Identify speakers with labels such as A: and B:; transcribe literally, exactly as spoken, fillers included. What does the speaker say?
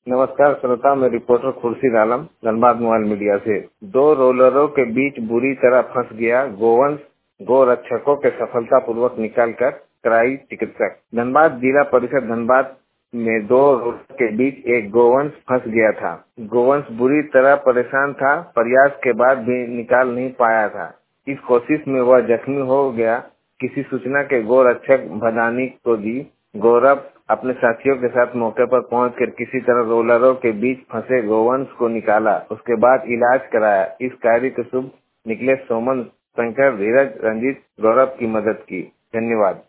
A: नमस्कार श्रोता, मैं reporter Khurshid Alam Dhanbad mobile media से। दो रोलरों के बीच बुरी तरह फंस गया गोवंश, गो रक्षकों के सफलतापूर्वक निकालकर कराई चिकित्सक। धनबाद जिला परिषद धनबाद में दो रोलर के बीच एक गोवंश फंस गया था। गोवंश बुरी तरह परेशान था, प्रयास के बाद भी निकाल नहीं पाया था। इस कोशिश में वह जख्मी हो गया। किसी सूचना के गो रक्षक भदानी को दी। गौरव अपने साथियों के साथ मौके पर पहुंचकर किसी तरह रोलरों के बीच फंसे गोवंश को निकाला, उसके बाद इलाज कराया। इस कार्य के शुभ निकले सोमन, शंकर, धीरज, रंजीत, गौरव की मदद की। धन्यवाद।